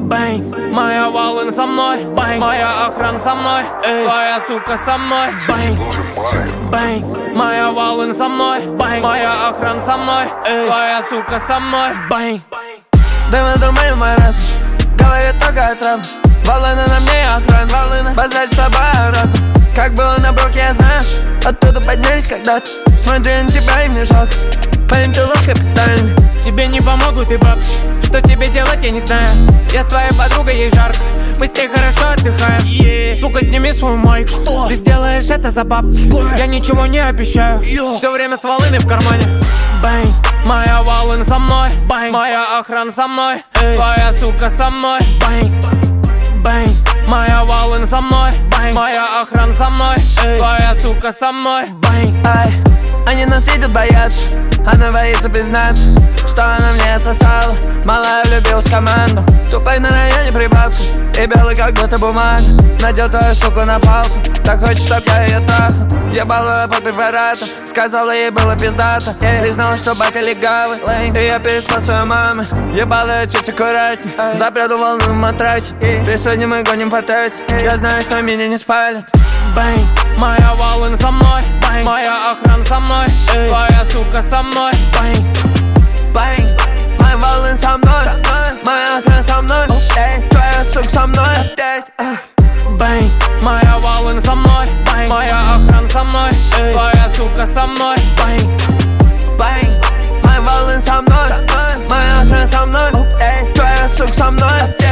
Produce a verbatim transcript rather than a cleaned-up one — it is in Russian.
Бэнг, моя волна со мной, бэнг, моя охрана со мной, эй, твоя сука со мной, бэнг, бэнг, моя волна со мной, бэнг, моя охрана со мной, эй, твоя сука со мной, бэнг. Да мы думаем мой раз, говорит только отрав. Волны на мне охрана, волны, базарь с тобой раз. Как было на броке, я знаю, оттуда поднялись когда-то. Смотрю на тебя и мне жалко, парень, ты лох капитальный. Тебе не помогут и бабки, что тебе делать, я не знаю. Я с твоей подругой, ей жарко, мы с ней хорошо отдыхаем, yeah. Сука, сними свою майку. Что? Ты сделаешь это за баб. Сколько? Я ничего не обещаю, Йо. Все время с волыны в кармане. Бэнг, моя волна со мной, бэнг, моя охрана со мной, эй, твоя сука со мной, бэнг, бэнг, моя волна со мной, бэнг, моя охрана со мной, эй, твоя сука со мной, бэнг. Ай, они нас видят, боятся, она боится признаться, что она мне отсосала. Малая влюбилась в команду, тупой на районе прибавка, и белый как будто бумага. Надел твою суку на палку, так хочет, чтоб я ее трахал. Ебал ее под препаратом, сказала, ей было пиздато. Признала, что батя легавый, и я переспал свою маму. Ебал ее чуть аккуратней, запряду волну в матрасе. Ты сегодня мы гоним по трассе, я знаю, что меня не спалят. Бэнг, моя волна со мной, бэнг, моя охрана со мной, эй, твоя сука со мной, бэнг, бэнг, моя волна со мной, моя охрана со мной, твоя сука со мной опять. Бэнг, моя волна со мной, бэнг, моя охрана со мной, эй, твоя сука со мной, бэнг, бэнг, моя волна со мной, моя охрана со мной, твоя сука со мной.